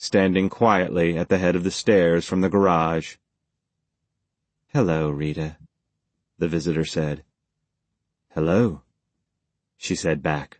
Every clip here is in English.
standing quietly at the head of the stairs from the garage. "Hello, Rita," the visitor said. "Hello," she said back.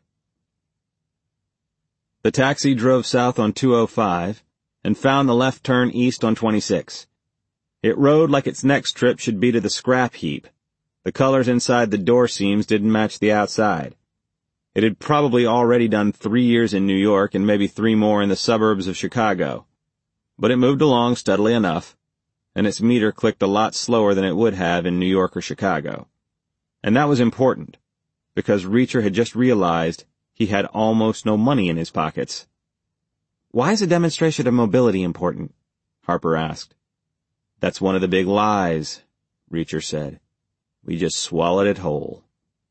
The taxi drove south on 205 and found the left turn east on 26. It rode like its next trip should be to the scrap heap. The colors inside the door seams didn't match the outside. It had probably already done 3 years in New York and maybe 3 more in the suburbs of Chicago. But it moved along steadily enough, and its meter clicked a lot slower than it would have in New York or Chicago. And that was important, because Reacher had just realized he had almost no money in his pockets. "Why is a demonstration of mobility important?" Harper asked. "That's one of the big lies," Reacher said. "We just swallowed it whole."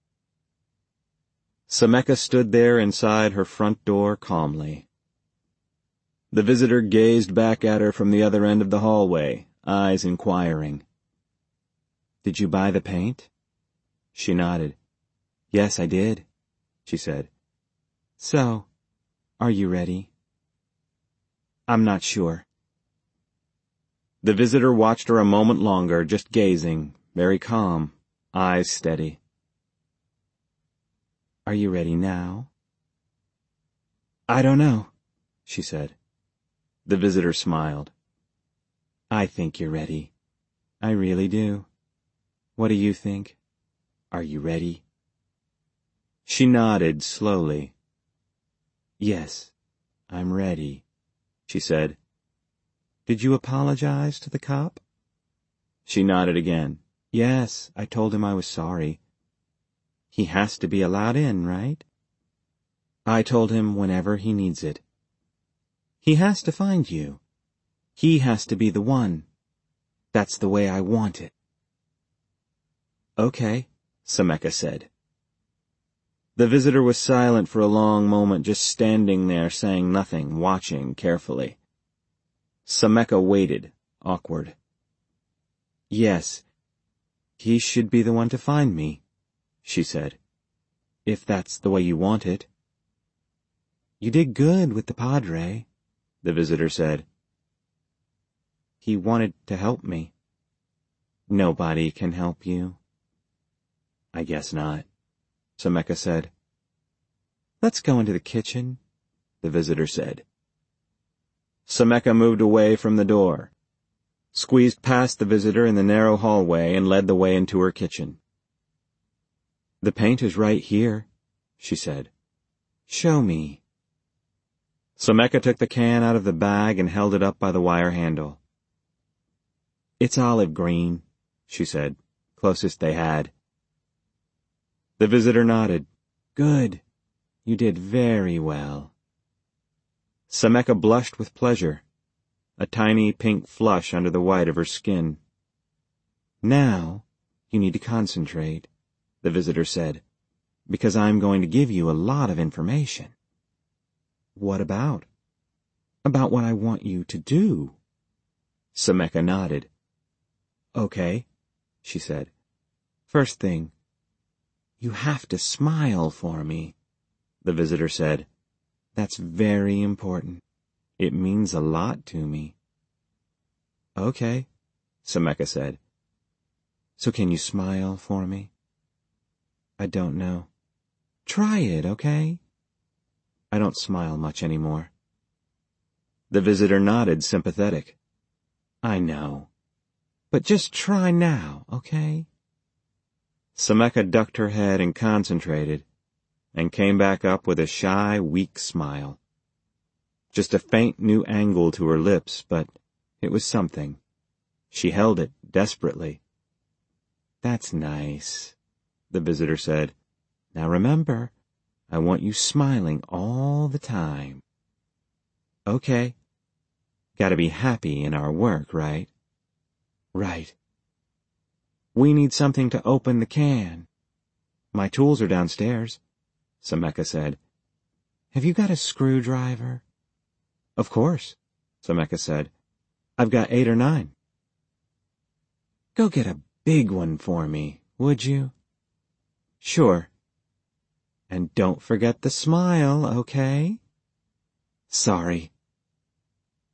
Sameka stood there inside her front door calmly. The visitor gazed back at her from the other end of the hallway, eyes inquiring. "Did you buy the paint?" She nodded. "Yes, I did," she said. "So, are you ready?" "I'm not sure." The visitor watched her a moment longer, just gazing, very calm, eyes steady. "Are you ready now?" "I don't know," she said. The visitor smiled. "I think you're ready. I really do. What do you think? Are you ready?" She nodded slowly. "Yes, I'm ready," she said. "Did you apologize to the cop?" She nodded again. "Yes, I told him I was sorry. He has to be allowed in, right?" "I told him whenever he needs it. He has to find you. He has to be the one. That's the way I want it." "Okay," Sameka said. The visitor was silent for a long moment, just standing there saying nothing, watching carefully. Sameka waited, awkward. "Yes, he should be the one to find me," she said. "If that's the way you want it." "You did good with the padre," the visitor said. "He wanted to help me." "Nobody can help you." "I guess not," Sameka said. "Let's go into the kitchen," the visitor said. Sameka moved away from the door, squeezed past the visitor in the narrow hallway, and led the way into her kitchen. "The paint is right here," she said. "Show me." Sameka took the can out of the bag and held it up by the wire handle. "It's olive green," she said, closest they had. The visitor nodded. "Good. You did very well." Sameka blushed with pleasure, a tiny pink flush under the white of her skin. "Now, you need to concentrate," the visitor said, "because I'm going to give you a lot of information." "What about?" "About what I want you to do." Sameka nodded. "Okay," she said. "First thing, you have to smile for me," the visitor said. "That's very important. It means a lot to me." "Okay," Sameka said. "So can you smile for me?" "I don't know." "Try it, okay?" "I don't smile much anymore." The visitor nodded, sympathetic. "I know. But just try now, okay?" Sameka ducked her head and concentrated, and came back up with a shy, weak smile. Just a faint new angle to her lips, but it was something. She held it desperately. "That's nice," the visitor said. "Now remember, I want you smiling all the time." "Okay. Gotta be happy in our work, right?" "Right." "We need something to open the can." "My tools are downstairs," Sameka said. "Have you got a screwdriver?" "Of course," Sameka said. "I've got 8 or 9. "Go get a big one for me, would you?" "Sure." "And don't forget the smile, okay?" "Sorry."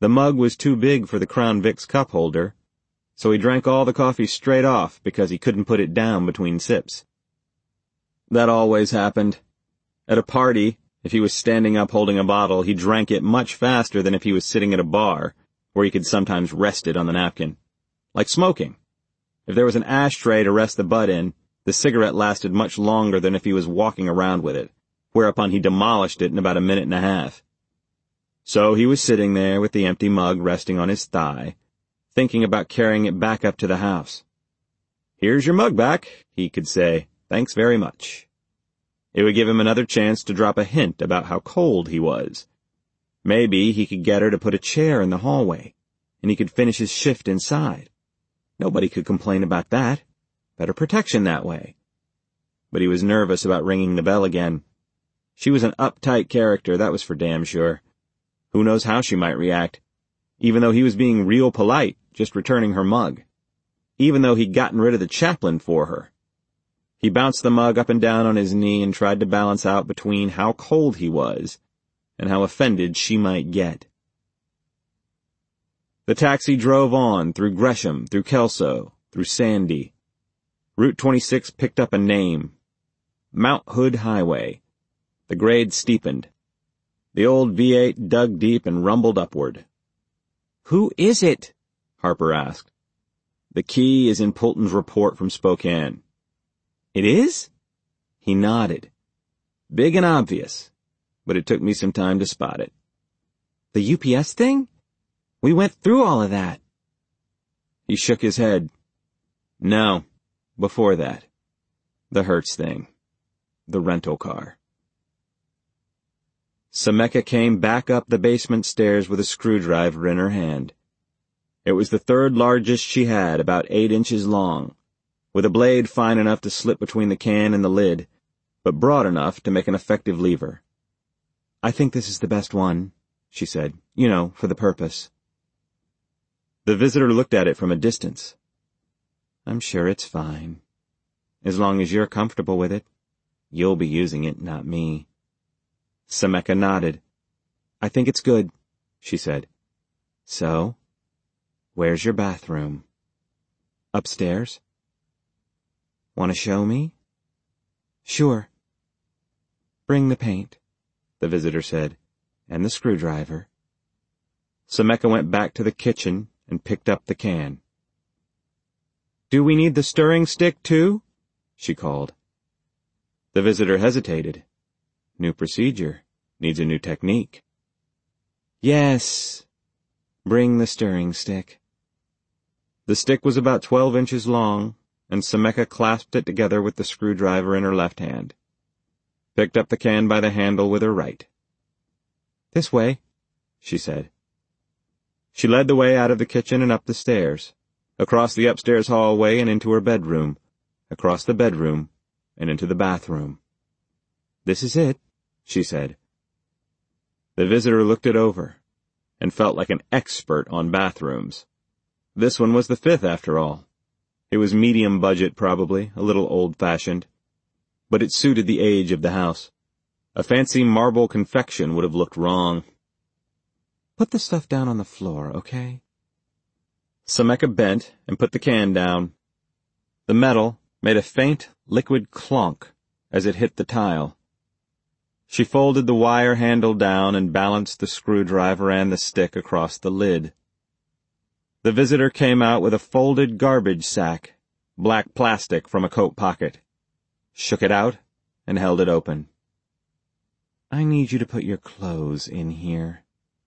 The mug was too big for the Crown Vic's cup holder, so he drank all the coffee straight off because he couldn't put it down between sips. That always happened. At a party, if he was standing up holding a bottle, he drank it much faster than if he was sitting at a bar, where he could sometimes rest it on the napkin. Like smoking. If there was an ashtray to rest the butt in, the cigarette lasted much longer than if he was walking around with it, whereupon he demolished it in about a minute and a half. So he was sitting there with the empty mug resting on his thigh, thinking about carrying it back up to the house. "Here's your mug back," he could say. "Thanks very much." It would give him another chance to drop a hint about how cold he was. Maybe he could get her to put a chair in the hallway, and he could finish his shift inside. Nobody could complain about that. Better protection that way. But he was nervous about ringing the bell again. She was an uptight character, that was for damn sure. Who knows how she might react, even though he was being real polite, just returning her mug. Even though he'd gotten rid of the chaplain for her. He bounced the mug up and down on his knee and tried to balance out between how cold he was and how offended she might get. The taxi drove on, through Gresham, through Kelso, through Sandy. Route 26 picked up a name. Mount Hood Highway. The grade steepened. The old V8 dug deep and rumbled upward. "Who is it?" Harper asked. "The key is in Pulton's report from Spokane." "It is?" He nodded. "Big and obvious, but it took me some time to spot it." "The UPS thing? We went through all of that." He shook his head. "No, before that. The Hertz thing. The rental car." Sameka came back up the basement stairs with a screwdriver in her hand. It was the third largest she had, about 8 inches long, with a blade fine enough to slip between the can and the lid, but broad enough to make an effective lever. "I think this is the best one," she said. "You know, for the purpose." The visitor looked at it from a distance. "I'm sure it's fine. As long as you're comfortable with it. You'll be using it, not me." Sameka nodded. "I think it's good," she said. "So, where's your bathroom?" "Upstairs." "Want to show me?" "Sure." "Bring the paint," the visitor said, "and the screwdriver." Sameka went back to the kitchen and picked up the can. "Do we need the stirring stick, too?" she called. The visitor hesitated. New procedure. Needs a new technique. "Yes. Bring the stirring stick." The stick was about 12 inches long, and Sameka clasped it together with the screwdriver in her left hand. Picked up the can by the handle with her right. "This way," she said. She led the way out of the kitchen and up the stairs, across the upstairs hallway and into her bedroom, across the bedroom and into the bathroom. "This is it," she said. The visitor looked it over, and felt like an expert on bathrooms. This one was the 5th, after all. It was medium budget, probably, a little old-fashioned. But it suited the age of the house. A fancy marble confection would have looked wrong. "Put the stuff down on the floor, okay?" Sameka bent and put the can down. The metal made a faint, liquid clonk as it hit the tile. She folded the wire handle down and balanced the screwdriver and the stick across the lid. The visitor came out with a folded garbage sack, black plastic from a coat pocket, shook it out, and held it open. "I need you to put your clothes in here."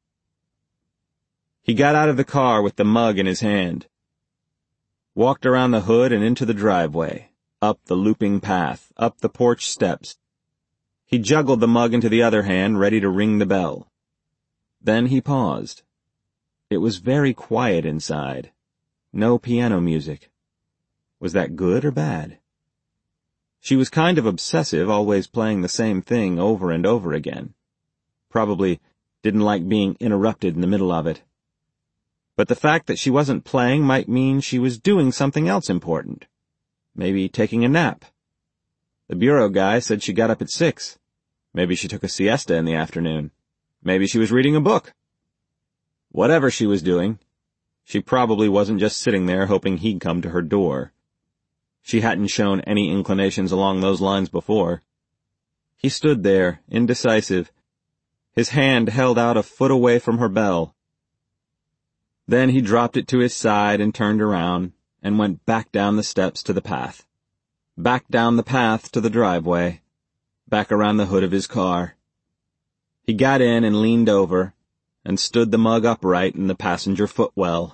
He got out of the car with the mug in his hand, walked around the hood and into the driveway, up the looping path, up the porch steps. He juggled the mug into the other hand, ready to ring the bell. Then he paused. It was very quiet inside. No piano music. Was that good or bad? She was kind of obsessive, always playing the same thing over and over again. Probably didn't like being interrupted in the middle of it. But the fact that she wasn't playing might mean she was doing something else important. Maybe taking a nap. The bureau guy said she got up at 6. Maybe she took a siesta in the afternoon. Maybe she was reading a book. Whatever she was doing, she probably wasn't just sitting there hoping he'd come to her door. She hadn't shown any inclinations along those lines before. He stood there, indecisive, his hand held out a foot away from her bell. Then he dropped it to his side and turned around and went back down the steps to the path. Back down the path to the driveway. Back around the hood of his car. He got in and leaned over and stood the mug upright in the passenger footwell.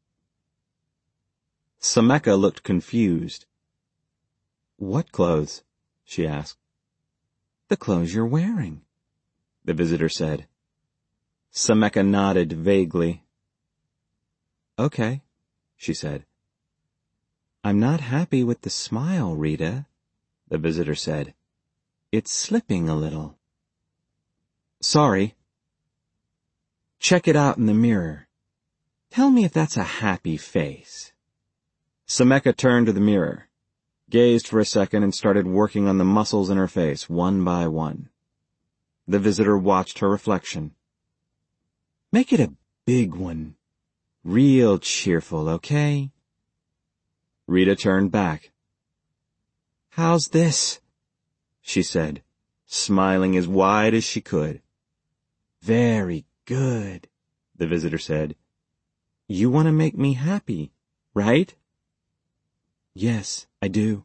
Sameka looked confused. "What clothes?" she asked. "The clothes you're wearing," the visitor said. Sameka nodded vaguely. "Okay," she said. "I'm not happy with the smile, Rita," the visitor said. "It's slipping a little." "Sorry." "Check it out in the mirror. Tell me if that's a happy face." Sameka turned to the mirror, gazed for a second, and started working on the muscles in her face, one by one. The visitor watched her reflection. "Make it a big one. Real cheerful, okay?" Rita turned back. "How's this?" she said, smiling as wide as she could. "Very good," the visitor said. "You want to make me happy, right?" "Yes, I do."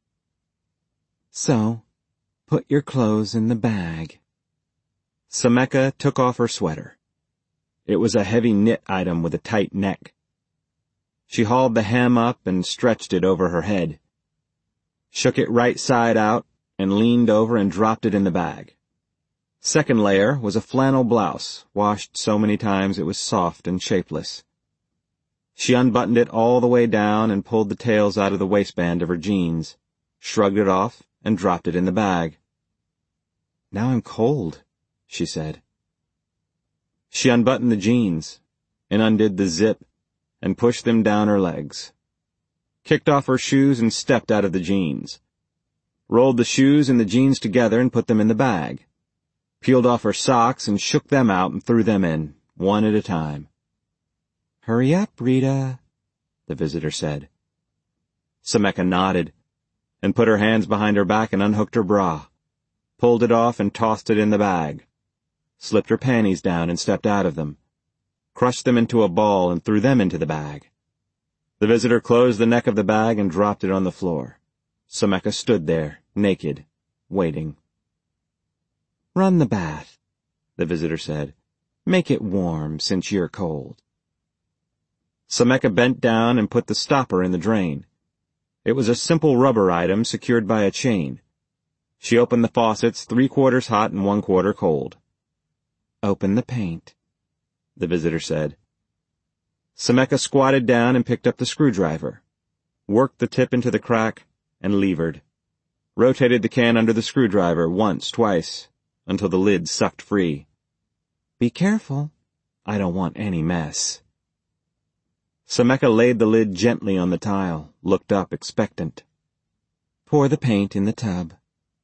"So, put your clothes in the bag." Sameka took off her sweater. It was a heavy knit item with a tight neck. She hauled the hem up and stretched it over her head, shook it right side out, and leaned over and dropped it in the bag. Second layer was a flannel blouse, washed so many times it was soft and shapeless. She unbuttoned it all the way down and pulled the tails out of the waistband of her jeans, shrugged it off, and dropped it in the bag. "Now I'm cold," she said. She unbuttoned the jeans and undid the zip and pushed them down her legs, kicked off her shoes and stepped out of the jeans, rolled the shoes and the jeans together and put them in the bag, peeled off her socks and shook them out and threw them in, one at a time. "Hurry up, Rita," the visitor said. Sameka nodded and put her hands behind her back and unhooked her bra, pulled it off and tossed it in the bag, slipped her panties down and stepped out of them, crushed them into a ball and threw them into the bag. The visitor closed the neck of the bag and dropped it on the floor. Sameka stood there, naked, waiting. "Run the bath," the visitor said. "Make it warm, since you're cold." Sameka bent down and put the stopper in the drain. It was a simple rubber item secured by a chain. She opened the faucets 3/4 hot and 1/4 cold. "Open the paint," the visitor said. Sameka squatted down and picked up the screwdriver, worked the tip into the crack, and levered. Rotated the can under the screwdriver once, twice, until the lid sucked free. "Be careful. I don't want any mess." Sameka laid the lid gently on the tile, looked up expectant. "Pour the paint in the tub."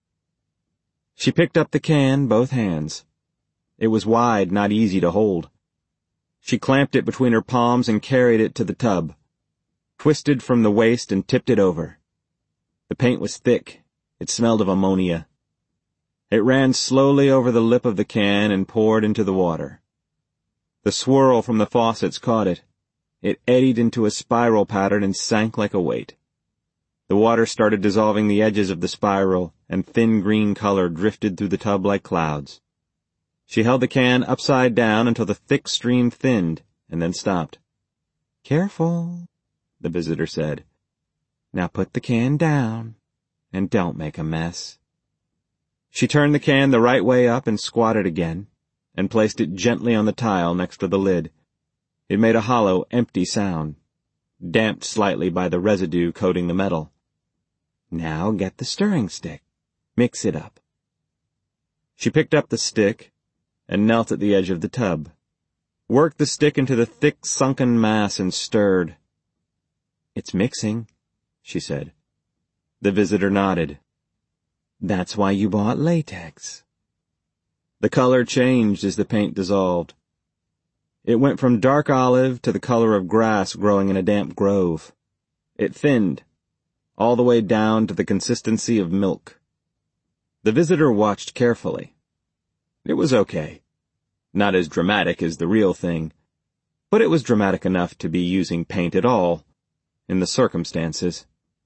She picked up the can, both hands. It was wide, not easy to hold. She clamped it between her palms and carried it to the tub, twisted from the waist and tipped it over. The paint was thick. It smelled of ammonia. It ran slowly over the lip of the can and poured into the water. The swirl from the faucets caught it. It eddied into a spiral pattern and sank like a weight. The water started dissolving the edges of the spiral, and thin green color drifted through the tub like clouds. She held the can upside down until the thick stream thinned, and then stopped. "Careful," the visitor said. "Now put the can down, and don't make a mess." She turned the can the right way up and squatted again, and placed it gently on the tile next to the lid. It made a hollow, empty sound, damped slightly by the residue coating the metal. "Now get the stirring stick. Mix it up." She picked up the stick and knelt at the edge of the tub, worked the stick into the thick, sunken mass and stirred. "It's mixing," she said. The visitor nodded. "That's why you bought latex." The color changed as the paint dissolved. It went from dark olive to the color of grass growing in a damp grove. It thinned, all the way down to the consistency of milk. The visitor watched carefully. It was okay. Not as dramatic as the real thing, but it was dramatic enough to be using paint at all, in the circumstances.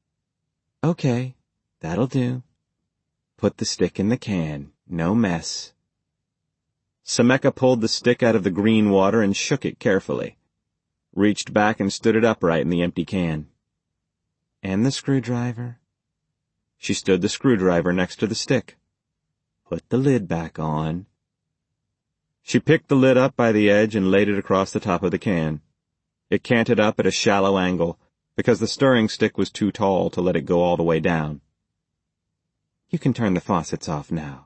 Okay, that'll do. Put the stick in the can, no mess. Sameka pulled the stick out of the green water and shook it carefully, reached back and stood it upright in the empty can. And the screwdriver? She stood the screwdriver next to the stick. Put the lid back on. She picked the lid up by the edge and laid it across the top of the can. It canted up at a shallow angle, because the stirring stick was too tall to let it go all the way down. You can turn the faucets off now.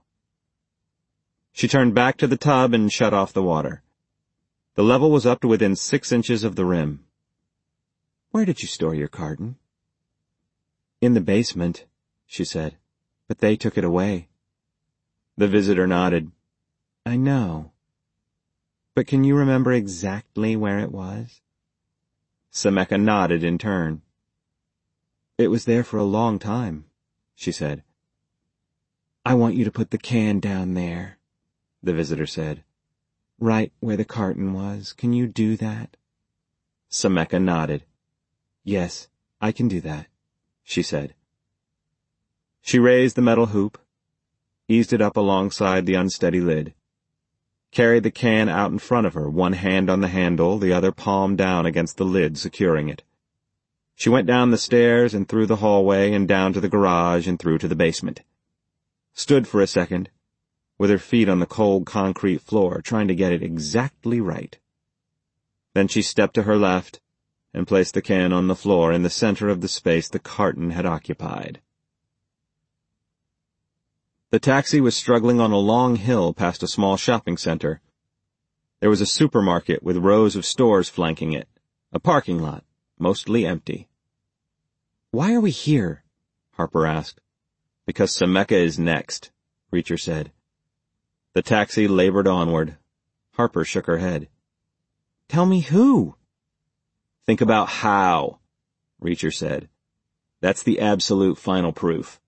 She turned back to the tub and shut off the water. The level was up to within 6 inches of the rim. Where did you store your carton? In the basement, she said, but they took it away. The visitor nodded. I know. But can you remember exactly where it was? Sameka nodded in turn. It was there for a long time, she said. I want you to put the can down there, the visitor said. Right where the carton was. Can you do that? Sameka nodded. Yes, I can do that, she said. She raised the metal hoop, eased it up alongside the unsteady lid, carried the can out in front of her, one hand on the handle, the other palm down against the lid, securing it. She went down the stairs and through the hallway and down to the garage and through to the basement. Stood for a second, with her feet on the cold concrete floor, trying to get it exactly right. Then she stepped to her left and placed the can on the floor in the center of the space the carton had occupied. The taxi was struggling on a long hill past a small shopping center. There was a supermarket with rows of stores flanking it, a parking lot, mostly empty. Why are we here? Harper asked. Because Sameka is next, Reacher said. The taxi labored onward. Harper shook her head. Tell me who? Think about how, Reacher said. That's the absolute final proof.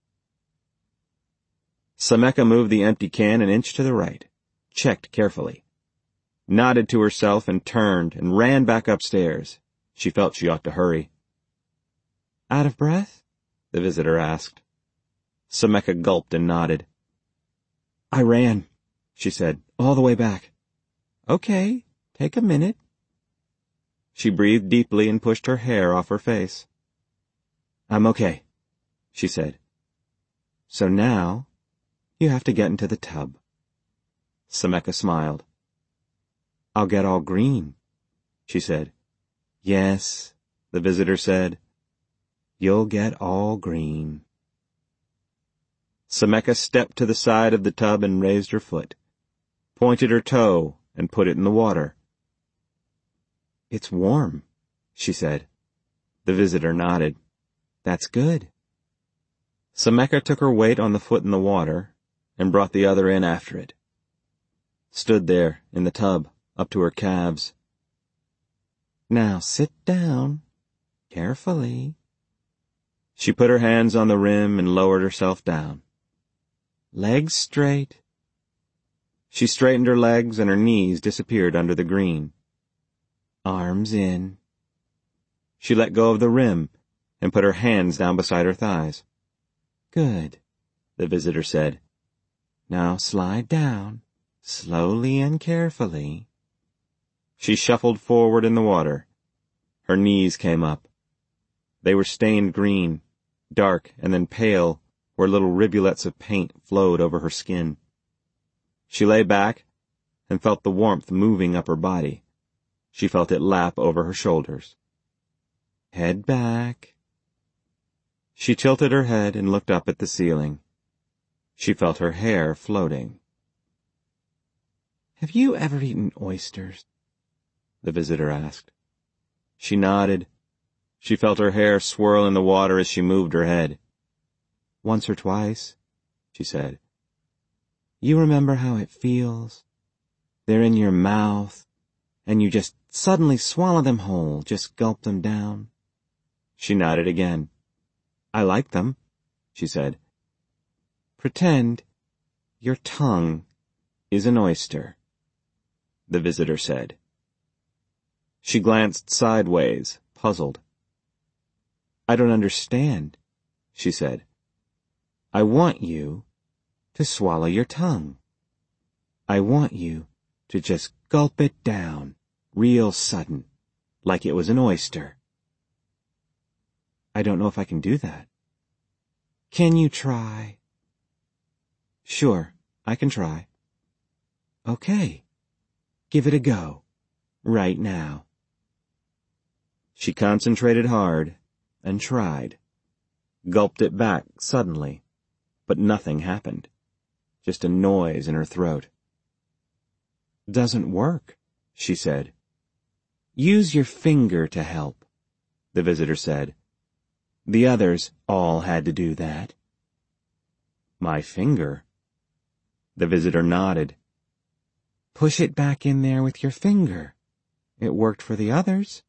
Sameka moved the empty can an inch to the right, checked carefully, nodded to herself and turned and ran back upstairs. She felt she ought to hurry. Out of breath? The visitor asked. Sameka gulped and nodded. I ran, she said, all the way back. Okay, take a minute. She breathed deeply and pushed her hair off her face. I'm okay, she said. So now, you have to get into the tub. Sameka smiled. I'll get all green, she said. Yes, the visitor said. You'll get all green. Sameka stepped to the side of the tub and raised her foot, pointed her toe, and put it in the water. It's warm, she said. The visitor nodded. That's good. Sameka took her weight on the foot in the water and brought the other in after it. Stood there in the tub, up to her calves. Now sit down, carefully. She put her hands on the rim and lowered herself down. Legs straight. She straightened her legs and her knees disappeared under the green. Arms in. She let go of the rim and put her hands down beside her thighs. Good, the visitor said. Now slide down, slowly and carefully. She shuffled forward in the water. Her knees came up. They were stained green, dark and then pale, where little rivulets of paint flowed over her skin. She lay back and felt the warmth moving up her body. She felt it lap over her shoulders. Head back. She tilted her head and looked up at the ceiling. She felt her hair floating. Have you ever eaten oysters? The visitor asked. She nodded. She felt her hair swirl in the water as she moved her head. Once or twice, she said. You remember how it feels? They're in your mouth, and you just suddenly swallow them whole, just gulp them down? She nodded again. I like them, she said. Pretend your tongue is an oyster, the visitor said. She glanced sideways, puzzled. I don't understand, she said. I want you to swallow your tongue. I want you to just gulp it down, real sudden, like it was an oyster. I don't know if I can do that. Can you try? Sure, I can try. Okay, give it a go, right now. She concentrated hard and tried, gulped it back suddenly, but nothing happened, just a noise in her throat. Doesn't work, she said. Use your finger to help, the visitor said. The others all had to do that. My finger? The visitor nodded. Push it back in there with your finger. It worked for the others.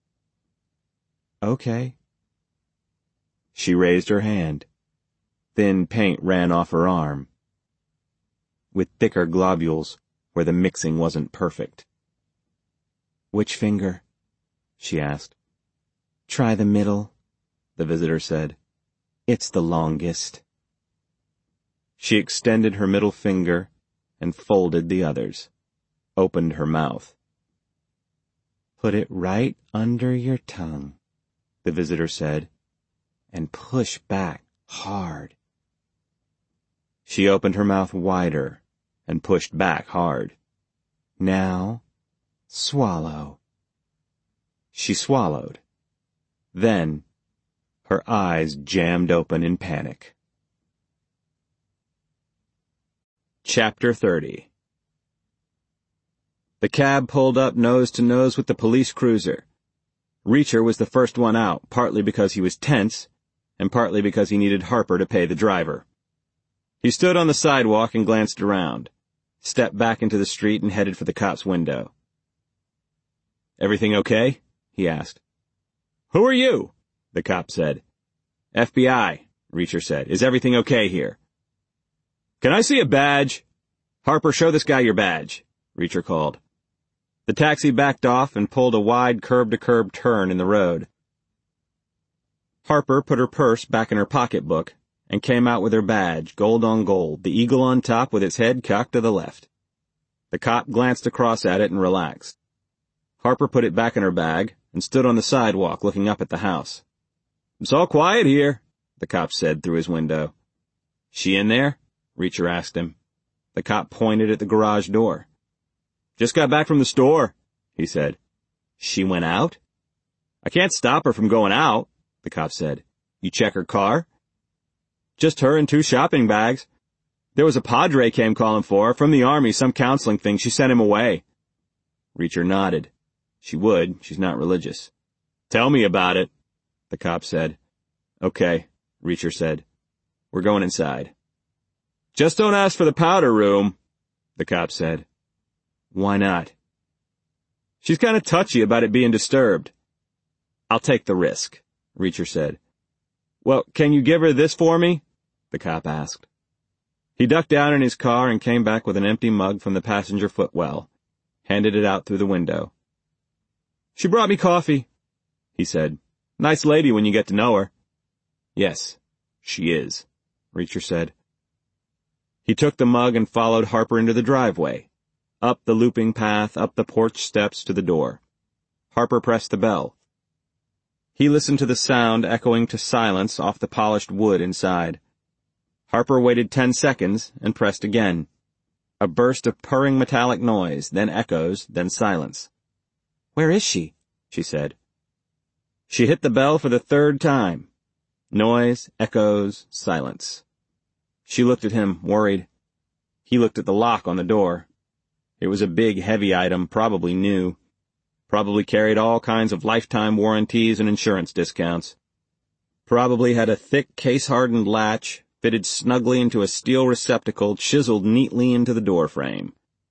Okay. She raised her hand. Thin paint ran off her arm, with thicker globules where the mixing wasn't perfect. Which finger? She asked. Try the middle, the visitor said. It's the longest. She extended her middle finger and folded the others, opened her mouth. Put it right under your tongue, the visitor said, and push back hard. She opened her mouth wider and pushed back hard. Now, swallow. She swallowed. Then, her eyes jammed open in panic. Chapter 30. The cab pulled up nose to nose with the police cruiser. Reacher was the first one out, partly because he was tense, and partly because he needed Harper to pay the driver. He stood on the sidewalk and glanced around, stepped back into the street and headed for the cop's window. Everything okay? He asked. Who are you? The cop said. FBI, Reacher said. Is everything okay here? Can I see a badge? Harper, show this guy your badge, Reacher called. The taxi backed off and pulled a wide curb-to-curb turn in the road. Harper put her purse back in her pocketbook and came out with her badge, gold on gold, the eagle on top with its head cocked to the left. The cop glanced across at it and relaxed. Harper put it back in her bag and stood on the sidewalk looking up at the house. It's all quiet here, the cop said through his window. She in there? Reacher asked him. The cop pointed at the garage door. Just got back from the store, he said. She went out? I can't stop her from going out, the cop said. You check her car? Just her and 2 shopping bags. There was a padre came calling for her, from the army, some counseling thing. She sent him away. Reacher nodded. She would. She's not religious. Tell me about it, the cop said. Okay, Reacher said. We're going inside. Just don't ask for the powder room, the cop said. Why not? She's kind of touchy about it being disturbed. I'll take the risk, Reacher said. Well, can you give her this for me? The cop asked. He ducked down in his car and came back with an empty mug from the passenger footwell, handed it out through the window. She brought me coffee, he said. Nice lady when you get to know her. Yes, she is, Reacher said. He took the mug and followed Harper into the driveway, up the looping path, up the porch steps to the door. Harper pressed the bell. He listened to the sound echoing to silence off the polished wood inside. Harper waited 10 seconds and pressed again. A burst of purring metallic noise, then echoes, then silence. Where is she? She said. She hit the bell for the 3rd time. Noise, echoes, silence. She looked at him, worried. He looked at the lock on the door. It was a big, heavy item, probably new. Probably carried all kinds of lifetime warranties and insurance discounts. Probably had a thick, case-hardened latch, fitted snugly into a steel receptacle chiseled neatly into the door frame.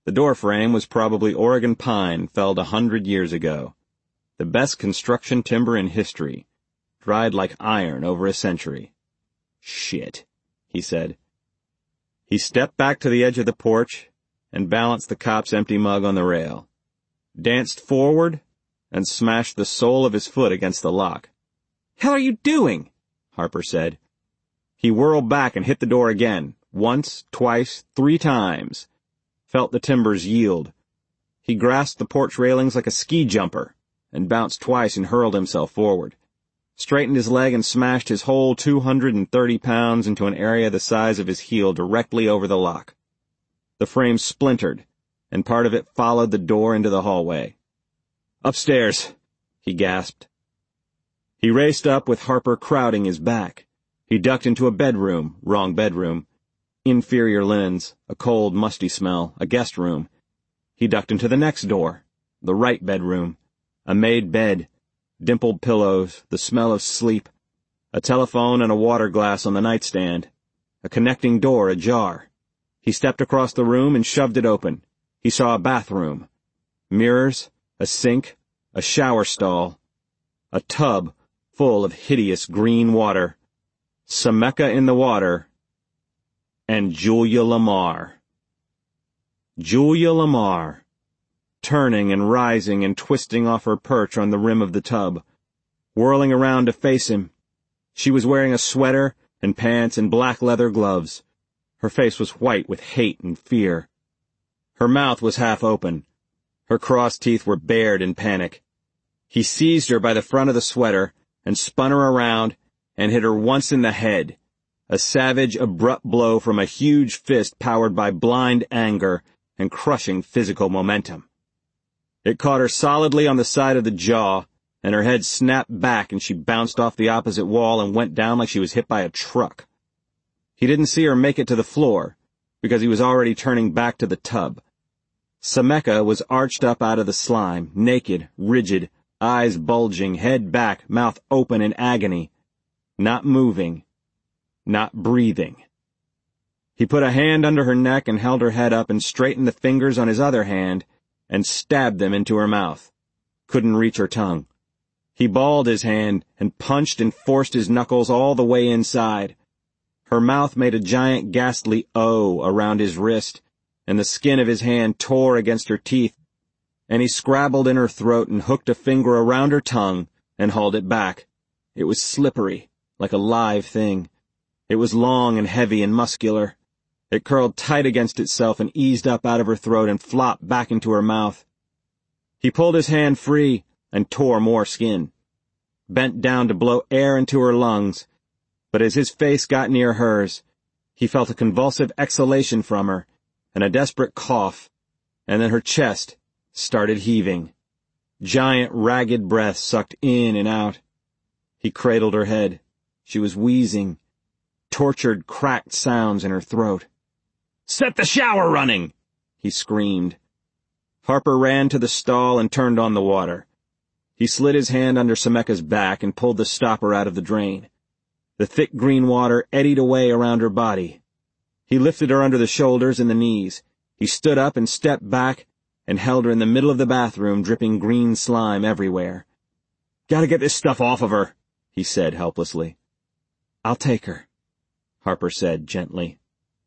The door frame was probably Oregon pine felled 100 years ago. The best construction timber in history, dried like iron over a century. Shit, he said. He stepped back to the edge of the porch and balanced the cop's empty mug on the rail, danced forward, and smashed the sole of his foot against the lock. "Hell are you doing?" Harper said. He whirled back and hit the door again, once, twice, 3 times. Felt the timbers yield. He grasped the porch railings like a ski jumper and bounced twice and hurled himself forward. Straightened his leg and smashed his whole 230 pounds into an area the size of his heel directly over the lock. The frame splintered, and part of it followed the door into the hallway. "Upstairs," he gasped. He raced up with Harper crowding his back. He ducked into a bedroom, wrong bedroom. Inferior linens, a cold, musty smell, a guest room. He ducked into the next door, the right bedroom, a made bed, dimpled pillows, the smell of sleep, a telephone and a water glass on the nightstand, a connecting door ajar. He stepped across the room and shoved it open. He saw a bathroom, mirrors, a sink, a shower stall, a tub full of hideous green water, Sameka in the water, and Julia Lamar. Julia Lamar, turning and rising and twisting off her perch on the rim of the tub, whirling around to face him. She was wearing a sweater and pants and black leather gloves. Her face was white with hate and fear. Her mouth was half open. Her crossed teeth were bared in panic. He seized her by the front of the sweater and spun her around and hit her once in the head, a savage, abrupt blow from a huge fist powered by blind anger and crushing physical momentum. It caught her solidly on the side of the jaw, and her head snapped back and she bounced off the opposite wall and went down like she was hit by a truck. He didn't see her make it to the floor, because he was already turning back to the tub. Sameka was arched up out of the slime, naked, rigid, eyes bulging, head back, mouth open in agony, not moving, not breathing. He put a hand under her neck and held her head up and straightened the fingers on his other hand and stabbed them into her mouth. Couldn't reach her tongue. He balled his hand and punched and forced his knuckles all the way inside. Her mouth made a giant ghastly O around his wrist, and the skin of his hand tore against her teeth, and he scrabbled in her throat and hooked a finger around her tongue and hauled it back. It was slippery, like a live thing. It was long and heavy and muscular. It curled tight against itself and eased up out of her throat and flopped back into her mouth. He pulled his hand free and tore more skin, bent down to blow air into her lungs, but as his face got near hers, he felt a convulsive exhalation from her and a desperate cough, and then her chest started heaving. Giant, ragged breaths sucked in and out. He cradled her head. She was wheezing, tortured, cracked sounds in her throat. "Set the shower running!" he screamed. Harper ran to the stall and turned on the water. He slid his hand under Sameka's back and pulled the stopper out of the drain. The thick green water eddied away around her body. He lifted her under the shoulders and the knees. He stood up and stepped back and held her in the middle of the bathroom, dripping green slime everywhere. "Gotta get this stuff off of her," he said helplessly. "I'll take her," Harper said gently.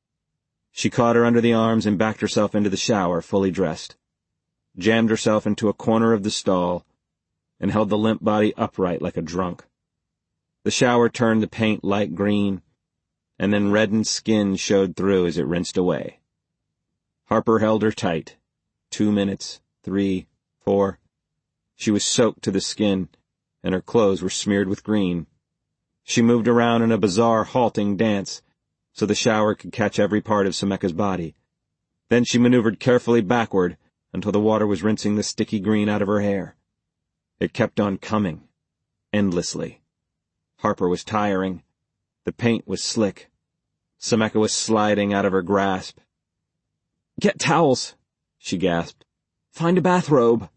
She caught her under the arms and backed herself into the shower, fully dressed, jammed herself into a corner of the stall, and held the limp body upright like a drunk. The shower turned the paint light green, and then reddened skin showed through as it rinsed away. Harper held her tight. 2 minutes, 3, 4. She was soaked to the skin, and her clothes were smeared with green. She moved around in a bizarre, halting dance, so the shower could catch every part of Sameka's body. Then she maneuvered carefully backward until the water was rinsing the sticky green out of her hair. It kept on coming, endlessly. Harper was tiring. The paint was slick. Sameka was sliding out of her grasp. "Get towels," she gasped. "Find a bathrobe."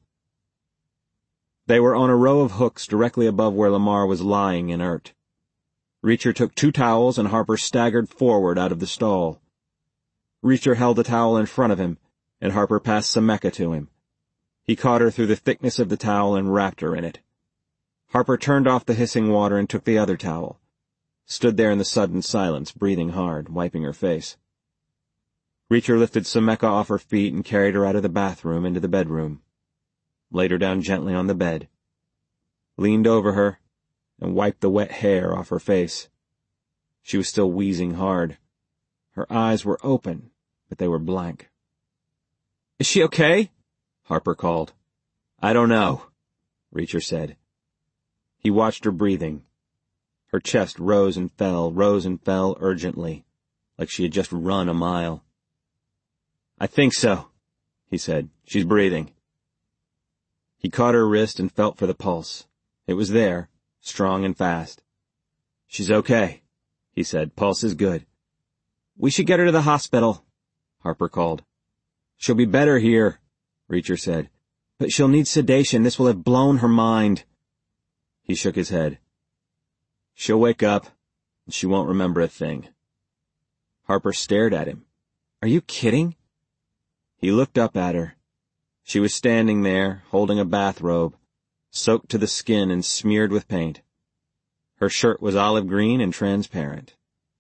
They were on a row of hooks directly above where Lamar was lying inert. Reacher took 2 towels and Harper staggered forward out of the stall. Reacher held the towel in front of him, and Harper passed Sameka to him. He caught her through the thickness of the towel and wrapped her in it. Harper turned off the hissing water and took the other towel. Stood there in the sudden silence, breathing hard, wiping her face. Reacher lifted Sameka off her feet and carried her out of the bathroom into the bedroom. Laid her down gently on the bed. Leaned over her and wiped the wet hair off her face. She was still wheezing hard. Her eyes were open, but they were blank. "Is she okay?" Harper called. "I don't know," Reacher said. He watched her breathing. Her chest rose and fell urgently, like she had just run a mile. "I think so," he said. "She's breathing." He caught her wrist and felt for the pulse. It was there, strong and fast. "She's okay," he said. "Pulse is good." "We should get her to the hospital," Harper called. "She'll be better here," Reacher said. "But she'll need sedation. This will have blown her mind." He shook his head. "She'll wake up, and she won't remember a thing." Harper stared at him. "Are you kidding?" He looked up at her. She was standing there, holding a bathrobe, soaked to the skin and smeared with paint. Her shirt was olive green and transparent.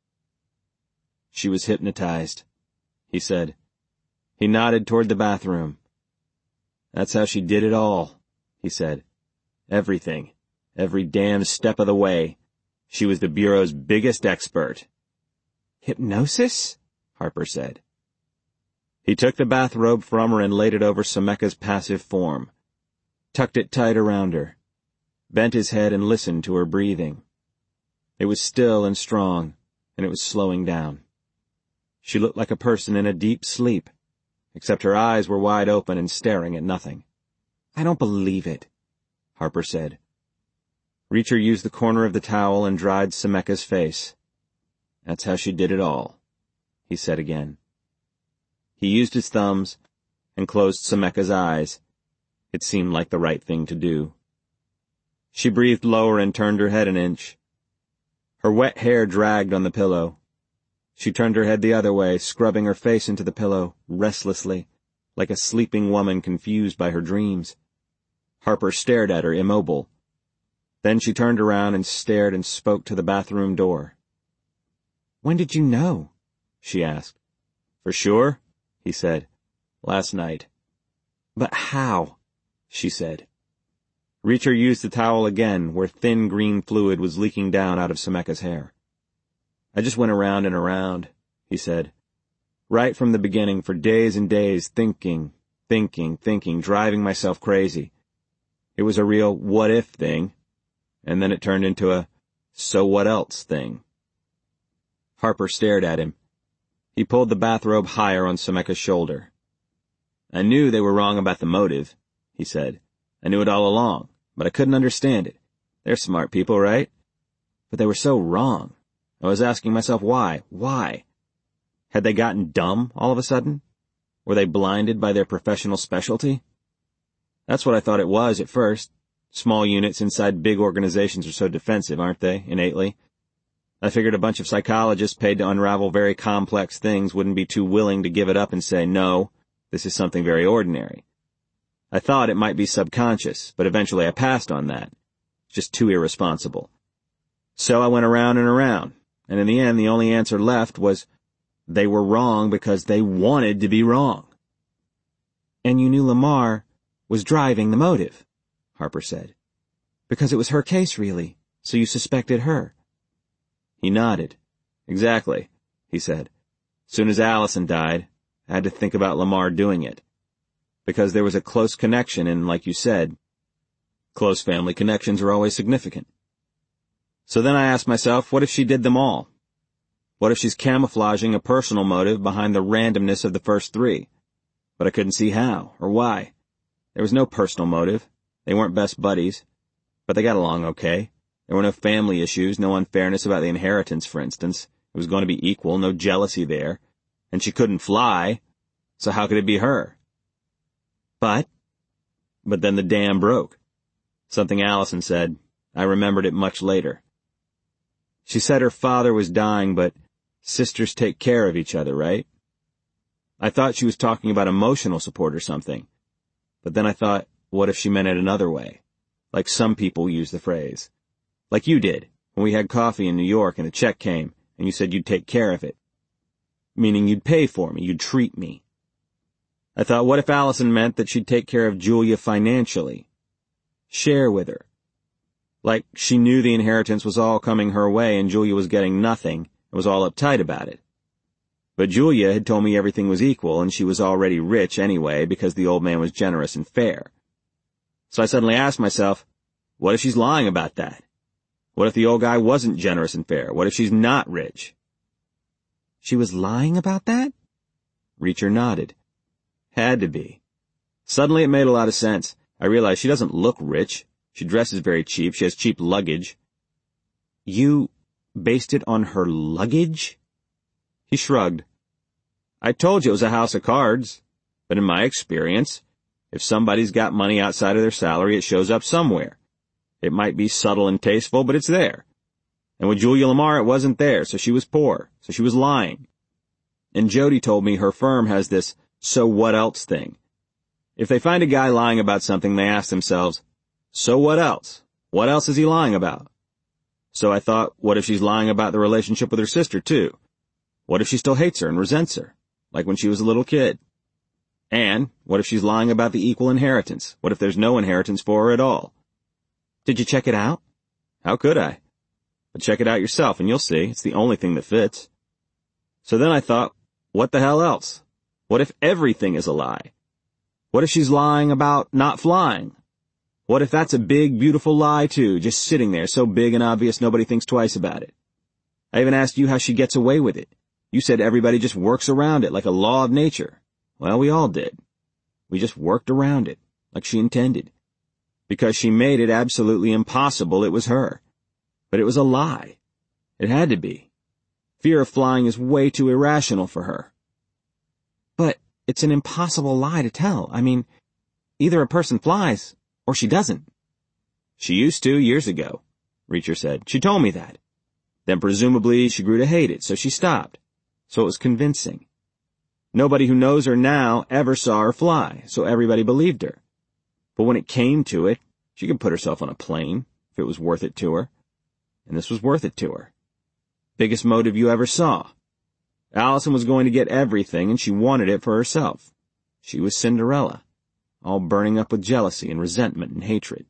She was hypnotized, he said. He nodded toward the bathroom. "That's how she did it all," he said. "Everything. Every damn step of the way. She was the Bureau's biggest expert." "Hypnosis?" Harper said. He took the bathrobe from her and laid it over Sameka's passive form, tucked it tight around her, bent his head and listened to her breathing. It was still and strong, and it was slowing down. She looked like a person in a deep sleep, except her eyes were wide open and staring at nothing. "I don't believe it," Harper said. Reacher used the corner of the towel and dried Sameka's face. "That's how she did it all," he said again. He used his thumbs and closed Sameka's eyes. It seemed like the right thing to do. She breathed lower and turned her head an inch. Her wet hair dragged on the pillow. She turned her head the other way, scrubbing her face into the pillow, restlessly, like a sleeping woman confused by her dreams. Harper stared at her, immobile. Then she turned around and stared and spoke to the bathroom door. "When did you know?" she asked. "For sure?" he said. "Last night." "But how?" she said. Reacher used the towel again, where thin green fluid was leaking down out of Sameka's hair. "I just went around and around," he said. "Right from the beginning, for days and days, thinking, driving myself crazy. It was a real what-if thing, and then it turned into a so-what-else thing." Harper stared at him. He pulled the bathrobe higher on Sameka's shoulder. "I knew they were wrong about the motive," he said. "I knew it all along, but I couldn't understand it. They're smart people, right? But they were so wrong. I was asking myself why. Why? Had they gotten dumb all of a sudden? Were they blinded by their professional specialty? That's what I thought it was at first. Small units inside big organizations are so defensive, aren't they, innately? I figured a bunch of psychologists paid to unravel very complex things wouldn't be too willing to give it up and say, no, this is something very ordinary. I thought it might be subconscious, but eventually I passed on that. Just too irresponsible. So I went around and around, and in the end the only answer left was they were wrong because they wanted to be wrong. "And you knew Lamar was driving the motive," Harper said. "Because it was her case, really, so you suspected her." He nodded. "Exactly," he said. "Soon as Allison died, I had to think about Lamar doing it. Because there was a close connection, and like you said, close family connections are always significant. So then I asked myself, what if she did them all? What if she's camouflaging a personal motive behind the randomness of the first three? But I couldn't see how, or why. There was no personal motive. They weren't best buddies. But they got along okay. There were no family issues, no unfairness about the inheritance, for instance. It was going to be equal, no jealousy there. And she couldn't fly, so how could it be her? But then the dam broke. Something Allison said. I remembered it much later. She said her father was dying, but sisters take care of each other, right? I thought she was talking about emotional support or something. But then I thought, what if she meant it another way? Like some people use the phrase. Like you did, when we had coffee in New York and a check came, and you said you'd take care of it. Meaning you'd pay for me, you'd treat me. I thought, what if Allison meant that she'd take care of Julia financially? Share with her. Like she knew the inheritance was all coming her way and Julia was getting nothing and was all uptight about it. But Julia had told me everything was equal and she was already rich anyway because the old man was generous and fair. So I suddenly asked myself, what if she's lying about that? What if the old guy wasn't generous and fair? What if she's not rich? She was lying about that? Reacher nodded. Had to be. Suddenly it made a lot of sense. I realized she doesn't look rich. She dresses very cheap. She has cheap luggage. You based it on her luggage? He shrugged. I told you it was a house of cards. But in my experience, if somebody's got money outside of their salary, it shows up somewhere. It might be subtle and tasteful, but it's there. And with Julia Lamar, it wasn't there, so she was poor, so she was lying. And Jody told me her firm has this so what else thing. If they find a guy lying about something, they ask themselves, so what else? What else is he lying about? So I thought, what if she's lying about the relationship with her sister, too? What if she still hates her and resents her, like when she was a little kid? And what if she's lying about the equal inheritance? What if there's no inheritance for her at all? Did you check it out? How could I? But check it out yourself and you'll see. It's the only thing that fits. So then I thought, what the hell else? What if everything is a lie? What if she's lying about not flying? What if that's a big, beautiful lie too, just sitting there, so big and obvious nobody thinks twice about it? I even asked you how she gets away with it. You said everybody just works around it like a law of nature. Well, we all did. We just worked around it, like she intended. Because she made it absolutely impossible it was her. But it was a lie. It had to be. Fear of flying is way too irrational for her. But it's an impossible lie to tell. I mean, either a person flies, or she doesn't. She used to years ago, Reacher said. She told me that. Then presumably she grew to hate it, so she stopped. So it was convincing. Nobody who knows her now ever saw her fly, so everybody believed her. But when it came to it, she could put herself on a plane, if it was worth it to her. And this was worth it to her. Biggest motive you ever saw. Allison was going to get everything, and she wanted it for herself. She was Cinderella, all burning up with jealousy and resentment and hatred.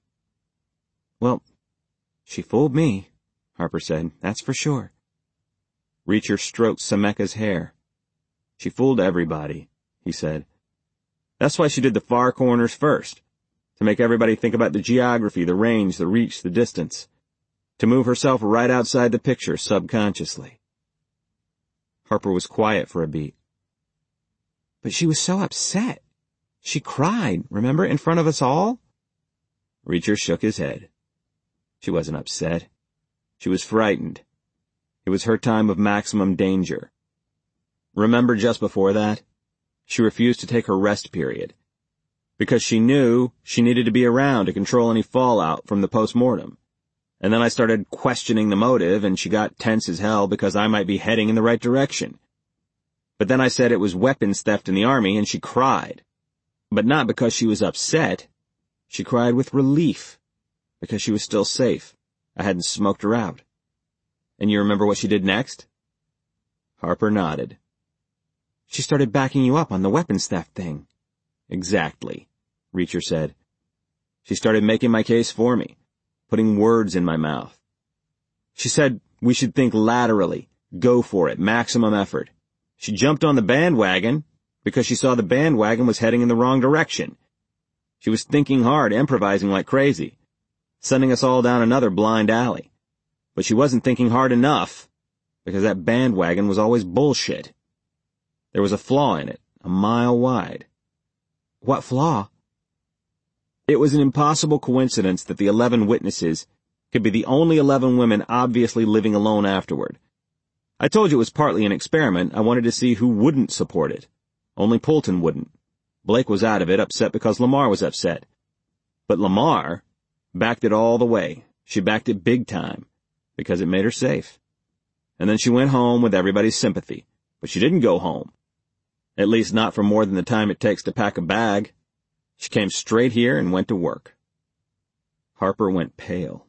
Well, she fooled me, Harper said. That's for sure. Reacher stroked Sameka's hair. She fooled everybody, he said. That's why she did the far corners first, to make everybody think about the geography, the range, the reach, the distance, to move herself right outside the picture subconsciously. Harper was quiet for a beat. But she was so upset. She cried, remember, in front of us all? Reacher shook his head. She wasn't upset. She was frightened. It was her time of maximum danger. Remember just before that? She refused to take her rest period, because she knew she needed to be around to control any fallout from the post-mortem. And then I started questioning the motive, and she got tense as hell because I might be heading in the right direction. But then I said it was weapons theft in the Army, and she cried. But not because she was upset. She cried with relief, because she was still safe. I hadn't smoked her out. And you remember what she did next? Harper nodded. She started backing you up on the weapons theft thing. Exactly, Reacher said. She started making my case for me, putting words in my mouth. She said we should think laterally, go for it, maximum effort. She jumped on the bandwagon because she saw the bandwagon was heading in the wrong direction. She was thinking hard, improvising like crazy, sending us all down another blind alley. But she wasn't thinking hard enough, because that bandwagon was always bullshit. There was a flaw in it, a mile wide. What flaw? It was an impossible coincidence that the 11 witnesses could be the only 11 women obviously living alone afterward. I told you it was partly an experiment. I wanted to see who wouldn't support it. Only Poulton wouldn't. Blake was out of it, upset because Lamar was upset. But Lamar backed it all the way. She backed it big time, because it made her safe. And then she went home with everybody's sympathy. But she didn't go home. At least not for more than the time it takes to pack a bag. She came straight here and went to work. Harper went pale.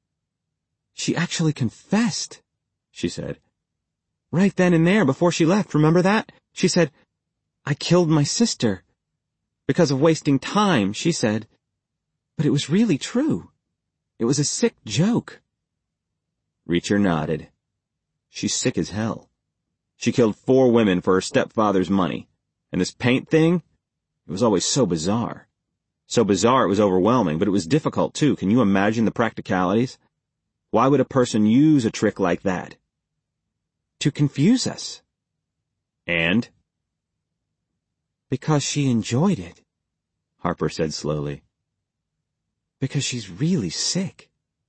She actually confessed, she said. Right then and there, before she left, remember that? She said, I killed my sister. Because of wasting time, she said. But it was really true. It was a sick joke. Reacher nodded. She's sick as hell. She killed 4 women for her stepfather's money. And this paint thing? It was always so bizarre. So bizarre it was overwhelming, but it was difficult too. Can you imagine the practicalities? Why would a person use a trick like that? To confuse us. And? Because she enjoyed it, Harper said slowly. Because she's really sick.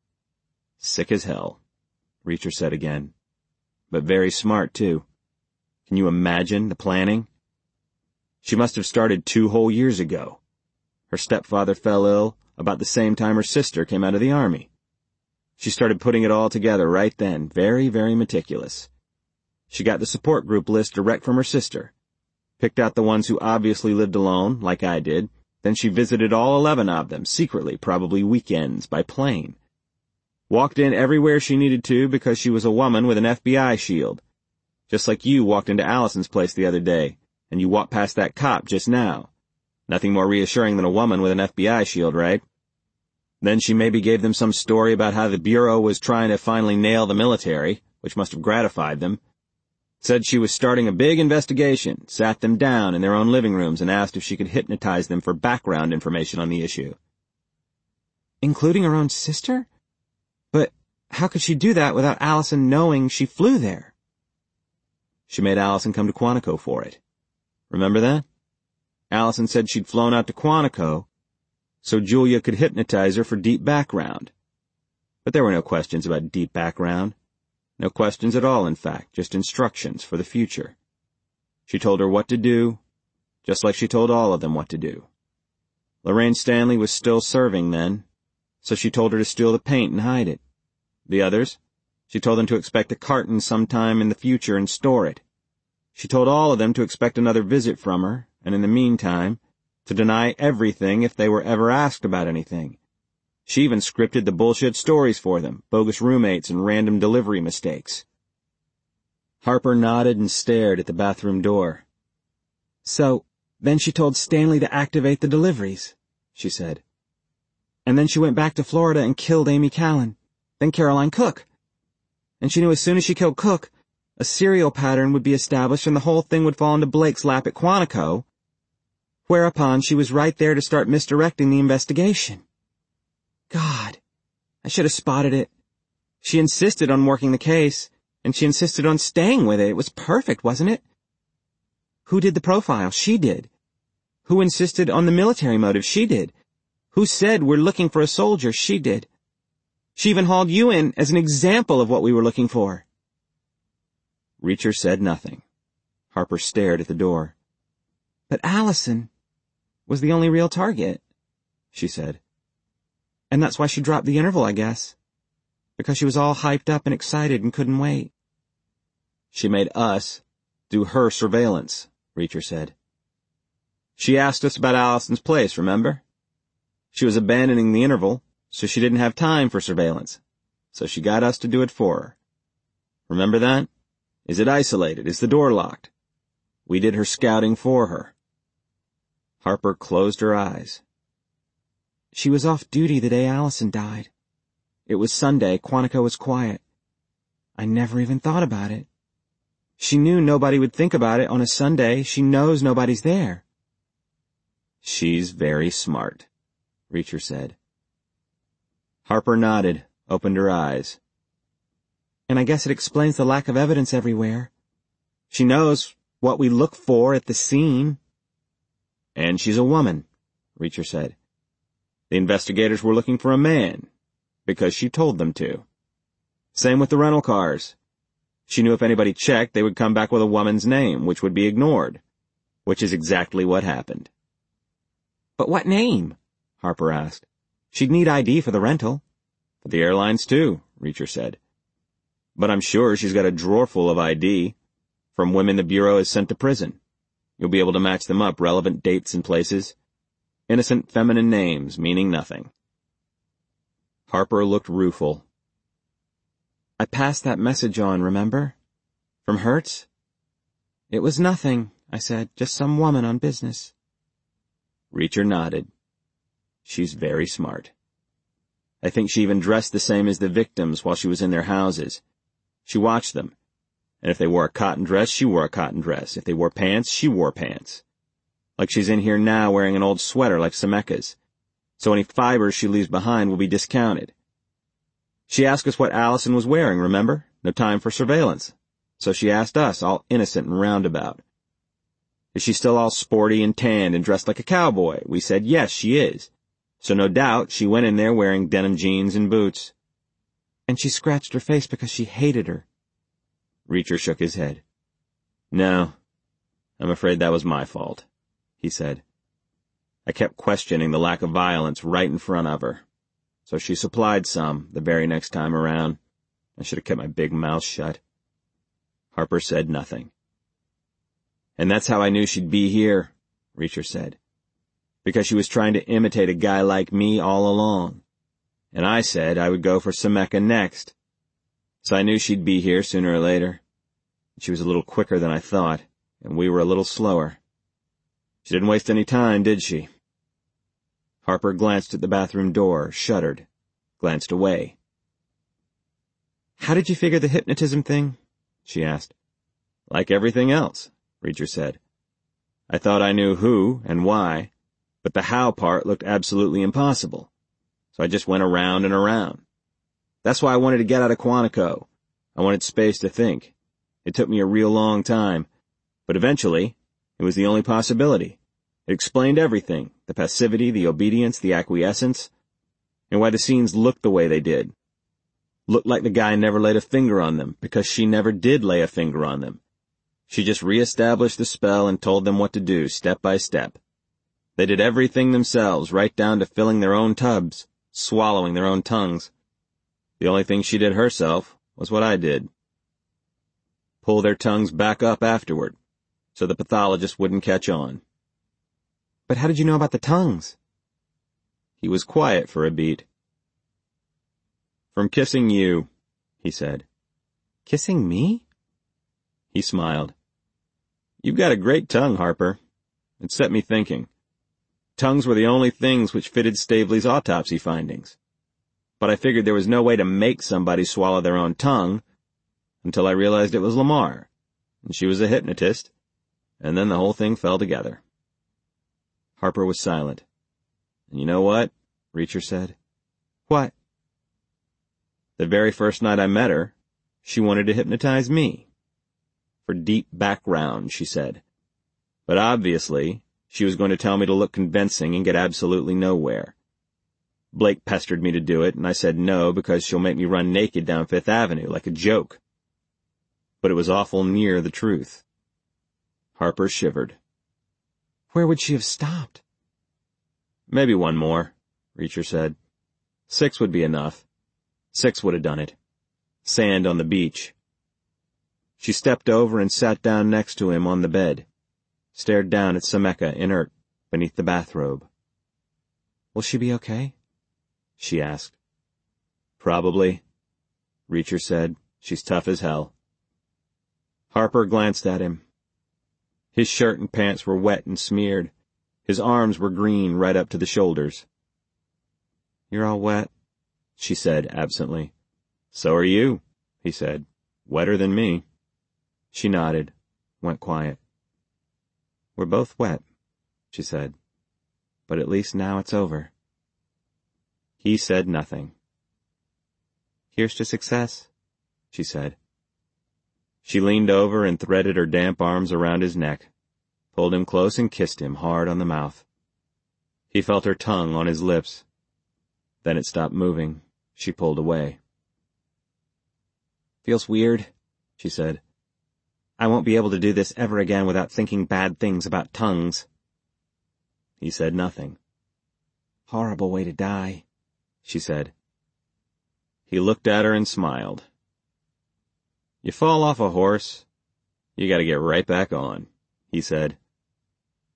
Sick as hell, Reacher said again. But very smart, too. Can you imagine the planning? She must have started 2 whole years ago. Her stepfather fell ill about the same time her sister came out of the army. She started putting it all together right then, very, very meticulous. She got the support group list direct from her sister, picked out the ones who obviously lived alone, like I did, then she visited all 11 of them, secretly, probably weekends, by plane. Walked in everywhere she needed to because she was a woman with an FBI shield. Just like you walked into Allison's place the other day, and you walked past that cop just now. Nothing more reassuring than a woman with an FBI shield, right? Then she maybe gave them some story about how the Bureau was trying to finally nail the military, which must have gratified them. Said she was starting a big investigation, sat them down in their own living rooms and asked if she could hypnotize them for background information on the issue. Including her own sister? But how could she do that without Allison knowing she flew there? She made Allison come to Quantico for it. Remember that? Allison said she'd flown out to Quantico so Julia could hypnotize her for deep background. But there were no questions about deep background. No questions at all, in fact, just instructions for the future. She told her what to do, just like she told all of them what to do. Lorraine Stanley was still serving then, so she told her to steal the paint and hide it. The others, she told them to expect a carton sometime in the future and store it. She told all of them to expect another visit from her, and in the meantime, to deny everything if they were ever asked about anything. She even scripted the bullshit stories for them, bogus roommates and random delivery mistakes. Harper nodded and stared at the bathroom door. So, then she told Stanley to activate the deliveries, she said. And then she went back to Florida and killed Amy Callan, then Caroline Cook. And she knew as soon as she killed Cook, a serial pattern would be established and the whole thing would fall into Blake's lap at Quantico, whereupon she was right there to start misdirecting the investigation. God, I should have spotted it. She insisted on working the case, and she insisted on staying with it. It was perfect, wasn't it? Who did the profile? She did. Who insisted on the military motive? She did. Who said we're looking for a soldier? She did. She even hauled you in as an example of what we were looking for. Reacher said nothing. Harper stared at the door. But Allison was the only real target, she said. And that's why she dropped the interval, I guess. Because she was all hyped up and excited and couldn't wait. She made us do her surveillance, Reacher said. She asked us about Allison's place, remember? She was abandoning the interval, so she didn't have time for surveillance. So she got us to do it for her. Remember that? Is it isolated? Is the door locked? We did her scouting for her. Harper closed her eyes. She was off duty the day Allison died. It was Sunday. Quantico was quiet. I never even thought about it. She knew nobody would think about it on a Sunday. She knows nobody's there. She's very smart, Reacher said. Harper nodded, opened her eyes. And I guess it explains the lack of evidence everywhere. She knows what we look for at the scene. And she's a woman, Reacher said. The investigators were looking for a man, because she told them to. Same with the rental cars. She knew if anybody checked, they would come back with a woman's name, which would be ignored, which is exactly what happened. But what name? Harper asked. She'd need ID for the rental. For the airlines, too, Reacher said. But I'm sure she's got a drawer full of ID, from women the Bureau has sent to prison. You'll be able to match them up, relevant dates and places. Innocent feminine names, meaning nothing. Harper looked rueful. I passed that message on, remember? From Hertz? It was nothing, I said, just some woman on business. Reacher nodded. She's very smart. I think she even dressed the same as the victims while she was in their houses. She watched them. And if they wore a cotton dress, she wore a cotton dress. If they wore pants, she wore pants. Like she's in here now wearing an old sweater like Sameka's. So any fibers she leaves behind will be discounted. She asked us what Allison was wearing, remember? No time for surveillance. So she asked us, all innocent and roundabout. Is she still all sporty and tanned and dressed like a cowboy? We said, yes, she is. So no doubt she went in there wearing denim jeans and boots. And she scratched her face because she hated her. Reacher shook his head. No, I'm afraid that was my fault, he said. I kept questioning the lack of violence right in front of her. So she supplied some the very next time around. I should have kept my big mouth shut. Harper said nothing. And that's how I knew she'd be here, Reacher said. Because she was trying to imitate a guy like me all along. And I said I would go for Sameka next. So I knew she'd be here sooner or later. She was a little quicker than I thought, and we were a little slower. She didn't waste any time, did she? Harper glanced at the bathroom door, shuddered, glanced away. How did you figure the hypnotism thing? She asked. Like everything else, Reacher said. I thought I knew who and why, but the how part looked absolutely impossible. So I just went around and around. That's why I wanted to get out of Quantico. I wanted space to think. It took me a real long time, but eventually, it was the only possibility. It explained everything, the passivity, the obedience, the acquiescence, and why the scenes looked the way they did. Looked like the guy never laid a finger on them, because she never did lay a finger on them. She just reestablished the spell and told them what to do, step by step. They did everything themselves, right down to filling their own tubs, swallowing their own tongues. The only thing she did herself was what I did. Pull their tongues back up afterward, so the pathologist wouldn't catch on. But how did you know about the tongues? He was quiet for a beat. From kissing you, he said. Kissing me? He smiled. You've got a great tongue, Harper. It set me thinking. Tongues were the only things which fitted Staveley's autopsy findings. But I figured there was no way to make somebody swallow their own tongue until I realized it was Lamar, and she was a hypnotist, and then the whole thing fell together. Harper was silent. And you know what? Reacher said. What? The very first night I met her, she wanted to hypnotize me. For deep background, she said. But obviously, she was going to tell me to look convincing and get absolutely nowhere. Blake pestered me to do it, and I said no because she'll make me run naked down Fifth Avenue like a joke. But it was awful near the truth. Harper shivered. Where would she have stopped? Maybe one more, Reacher said. 6 would be enough. 6 would have done it. Sand on the beach. She stepped over and sat down next to him on the bed, stared down at Sameka, inert, beneath the bathrobe. Will she be okay? She asked. Probably, Reacher said. She's tough as hell. Harper glanced at him. His shirt and pants were wet and smeared. His arms were green right up to the shoulders. You're all wet, she said absently. So are you, he said. Wetter than me. She nodded, went quiet. We're both wet, she said. But at least now it's over. He said nothing. Here's to success, she said. She leaned over and threaded her damp arms around his neck, pulled him close and kissed him hard on the mouth. He felt her tongue on his lips. Then it stopped moving. She pulled away. Feels weird, she said. I won't be able to do this ever again without thinking bad things about tongues. He said nothing. Horrible way to die, she said. He looked at her and smiled. You fall off a horse, you gotta get right back on, he said.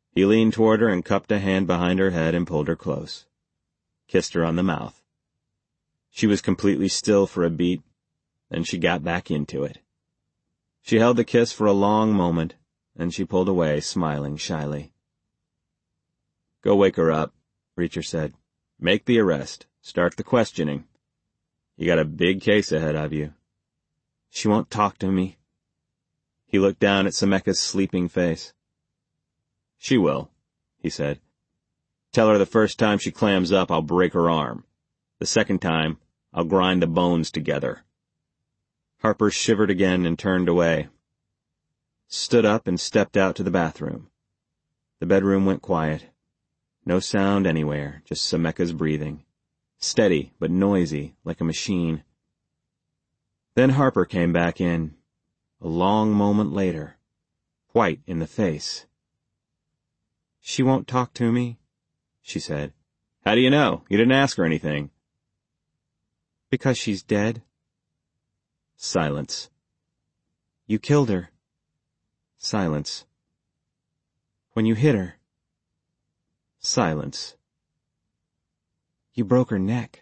He leaned toward her and cupped a hand behind her head and pulled her close. Kissed her on the mouth. She was completely still for a beat, then she got back into it. She held the kiss for a long moment, then she pulled away, smiling shyly. "Go wake her up," Reacher said. "Make the arrest. Start the questioning. You got a big case ahead of you." "She won't talk to me." He looked down at Sameka's sleeping face. "She will," he said. "Tell her the first time she clams up, I'll break her arm. The second time, I'll grind the bones together." Harper shivered again and turned away. Stood up and stepped out to the bathroom. The bedroom went quiet. No sound anywhere, just Sameka's breathing. Steady, but noisy, like a machine. Then Harper came back in, a long moment later, white in the face. "She won't talk to me," she said. "How do you know? You didn't ask her anything." "Because she's dead." Silence. "You killed her." Silence. "When you hit her." Silence. "You broke her neck."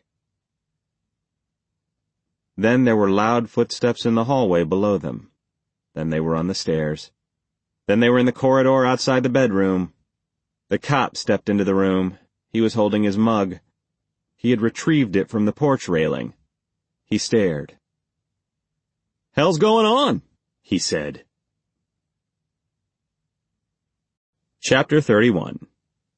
Then there were loud footsteps in the hallway below them. Then they were on the stairs. Then they were in the corridor outside the bedroom. The cop stepped into the room. He was holding his mug. He had retrieved it from the porch railing. He stared. "Hell's going on?" he said. Chapter 31.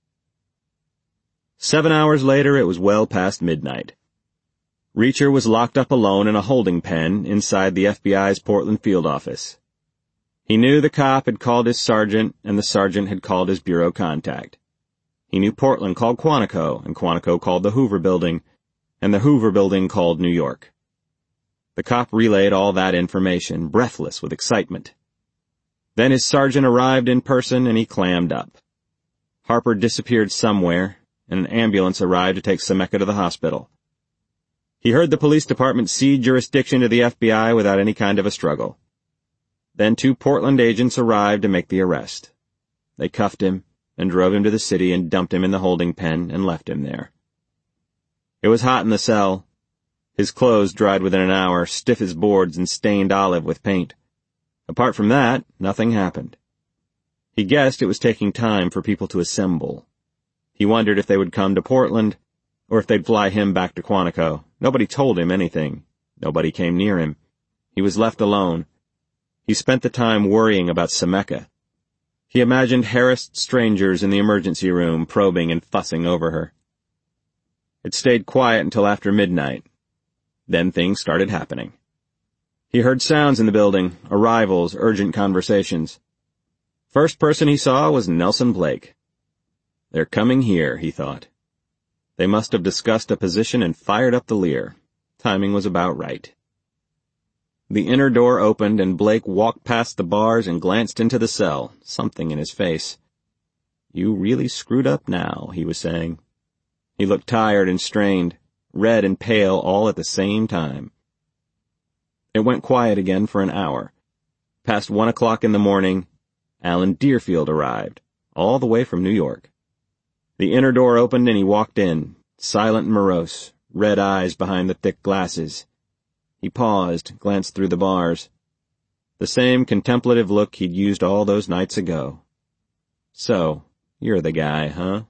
7 hours later, it was well past midnight. Reacher was locked up alone in a holding pen inside the FBI's Portland field office. He knew the cop had called his sergeant, and the sergeant had called his bureau contact. He knew Portland called Quantico, and Quantico called the Hoover Building, and the Hoover Building called New York. The cop relayed all that information, breathless with excitement. Then his sergeant arrived in person, and he clammed up. Harper disappeared somewhere, and an ambulance arrived to take Sameka to the hospital. He heard the police department cede jurisdiction to the FBI without any kind of a struggle. Then 2 Portland agents arrived to make the arrest. They cuffed him and drove him to the city and dumped him in the holding pen and left him there. It was hot in the cell. His clothes dried within an hour, stiff as boards and stained olive with paint. Apart from that, nothing happened. He guessed it was taking time for people to assemble. He wondered if they would come to Portland, or if they'd fly him back to Quantico. Nobody told him anything. Nobody came near him. He was left alone. He spent the time worrying about Sameka. He imagined harassed strangers in the emergency room probing and fussing over her. It stayed quiet until after midnight. Then things started happening. He heard sounds in the building, arrivals, urgent conversations. First person he saw was Nelson Blake. "They're coming here," he thought. They must have discussed a position and fired up the Lear. Timing was about right. The inner door opened and Blake walked past the bars and glanced into the cell, something in his face. "You really screwed up now," he was saying. He looked tired and strained, red and pale all at the same time. It went quiet again for an hour. Past 1 o'clock in the morning, Alan Deerfield arrived, all the way from New York. The inner door opened and he walked in, silent and morose, red eyes behind the thick glasses. He paused, glanced through the bars. The same contemplative look he'd used all those nights ago. "So, you're the guy, huh?"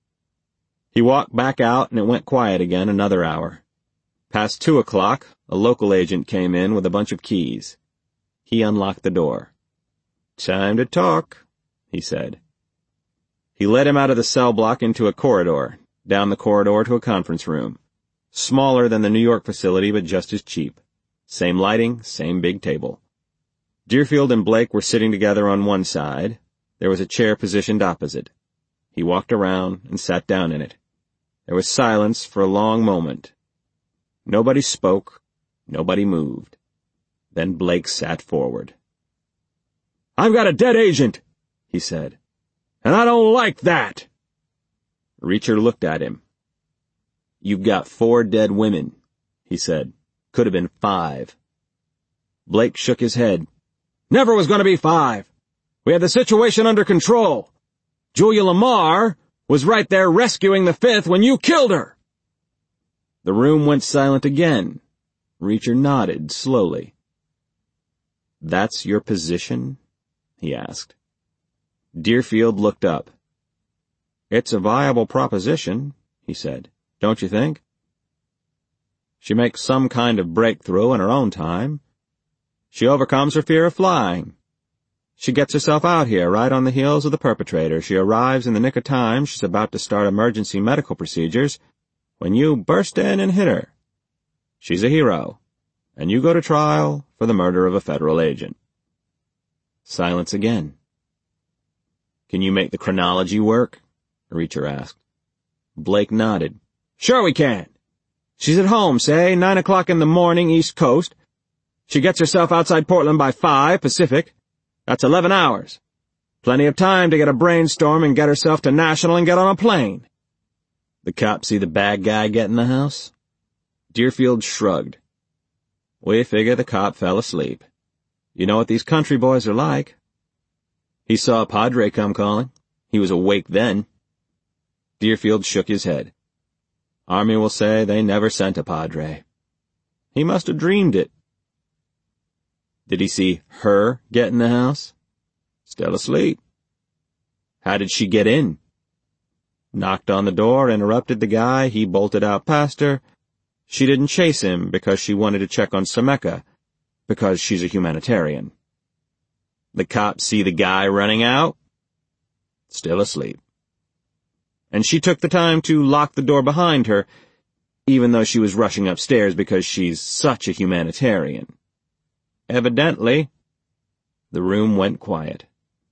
He walked back out and it went quiet again another hour. Past 2 o'clock, a local agent came in with a bunch of keys. He unlocked the door. "Time to talk," he said. He led him out of the cell block into a corridor, down the corridor to a conference room. Smaller than the New York facility, but just as cheap. Same lighting, same big table. Deerfield and Blake were sitting together on one side. There was a chair positioned opposite. He walked around and sat down in it. There was silence for a long moment. Nobody spoke. Nobody moved. Then Blake sat forward. "I've got a dead agent," he said. "And I don't like that." Reacher looked at him. "You've got 4 dead women," he said. "Could have been 5. Blake shook his head. "Never was going to be 5. We had the situation under control. Julia Lamar was right there rescuing the fifth when you killed her." The room went silent again. Reacher nodded slowly. "That's your position?" he asked. Deerfield looked up. "It's a viable proposition," he said. "Don't you think? She makes some kind of breakthrough in her own time. She overcomes her fear of flying. She gets herself out here right on the heels of the perpetrator. She arrives in the nick of time. She's about to start emergency medical procedures when you burst in and hit her. She's a hero, and you go to trial for the murder of a federal agent." Silence again. "Can you make the chronology work?" Reacher asked. Blake nodded. "Sure we can. She's at home, say, 9 o'clock in the morning, East Coast. She gets herself outside Portland by 5 Pacific. That's 11 hours. Plenty of time to get a brainstorm and get herself to National and get on a plane." "The cops see the bad guy get in the house?" Deerfield shrugged. "We figure the cop fell asleep. You know what these country boys are like. He saw a Padre come calling. He was awake then." Deerfield shook his head. "Army will say they never sent a Padre. He must have dreamed it." "Did he see her get in the house?" "Still asleep." "How did she get in?" "Knocked on the door, interrupted the guy, he bolted out past her. She didn't chase him because she wanted to check on Sameka, because she's a humanitarian." "The cops see the guy running out?" "Still asleep." "And she took the time to lock the door behind her, even though she was rushing upstairs because she's such a humanitarian." "Evidently." The room went quiet.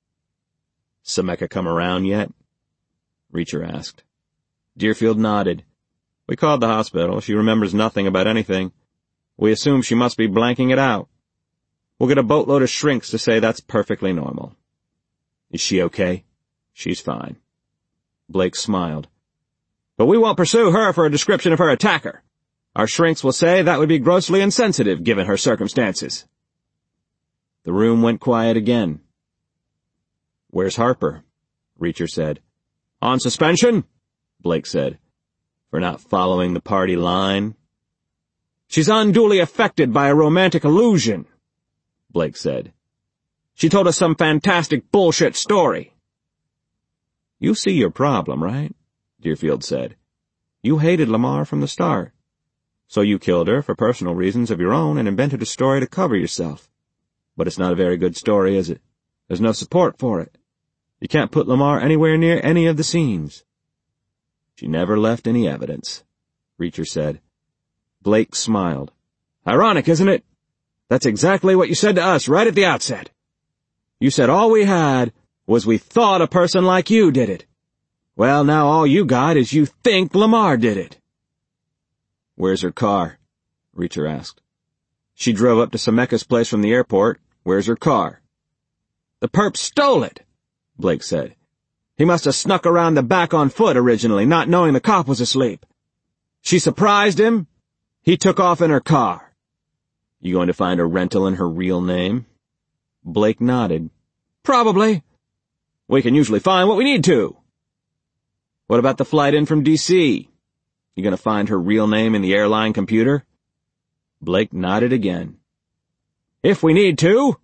"Sameka come around yet?" Reacher asked. Deerfield nodded. "We called the hospital. She remembers nothing about anything. We assume she must be blanking it out. We'll get a boatload of shrinks to say that's perfectly normal." "Is she okay?" "She's fine." Blake smiled. "But we won't pursue her for a description of her attacker. Our shrinks will say that would be grossly insensitive given her circumstances." The room went quiet again. "Where's Harper?" Reacher said. "On suspension," Blake said, "for not following the party line." "She's unduly affected by a romantic illusion," Blake said. "She told us some fantastic bullshit story." "You see your problem, right?" Deerfield said. "You hated Lamar from the start. So you killed her for personal reasons of your own and invented a story to cover yourself. But it's not a very good story, is it? There's no support for it. You can't put Lamar anywhere near any of the scenes." "She never left any evidence," Reacher said. Blake smiled. "Ironic, isn't it? That's exactly what you said to us right at the outset. You said all we had was we thought a person like you did it. Well, now all you got is you think Lamar did it." "Where's her car?" Reacher asked. "She drove up to Sameka's place from the airport. Where's her car?" "The perp stole it," Blake said. "He must have snuck around the back on foot originally, not knowing the cop was asleep. She surprised him. He took off in her car." "You going to find a rental in her real name?" Blake nodded. "Probably. We can usually find what we need to." "What about the flight in from D.C.? You going to find her real name in the airline computer?" Blake nodded again. "If we need to."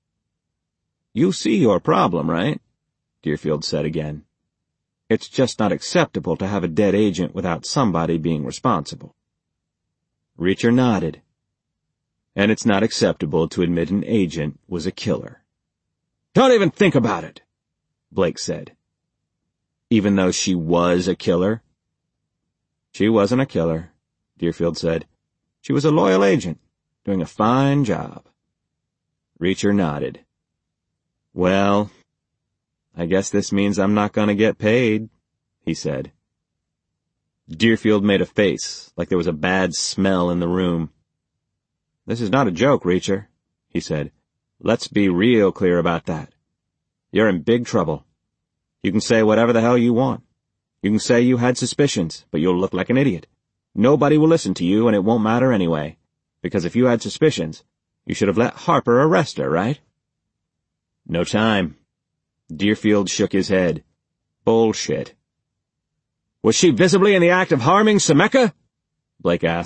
"You see your problem, right?" Deerfield said again. "It's just not acceptable to have a dead agent without somebody being responsible." Reacher nodded. "And it's not acceptable to admit an agent was a killer." "Don't even think about it," Blake said. "Even though she was a killer?" "She wasn't a killer," Deerfield said. "She was a loyal agent, doing a fine job." Reacher nodded. "Well, I guess this means I'm not going to get paid," he said. Deerfield made a face, like there was a bad smell in the room. "This is not a joke, Reacher," he said. "Let's be real clear about that. You're in big trouble. You can say whatever the hell you want. You can say you had suspicions, but you'll look like an idiot. Nobody will listen to you, and it won't matter anyway. Because if you had suspicions, you should have let Harper arrest her, right?" "No time." Deerfield shook his head. Bullshit. Was she visibly in the act of harming Sameka? Blake asked.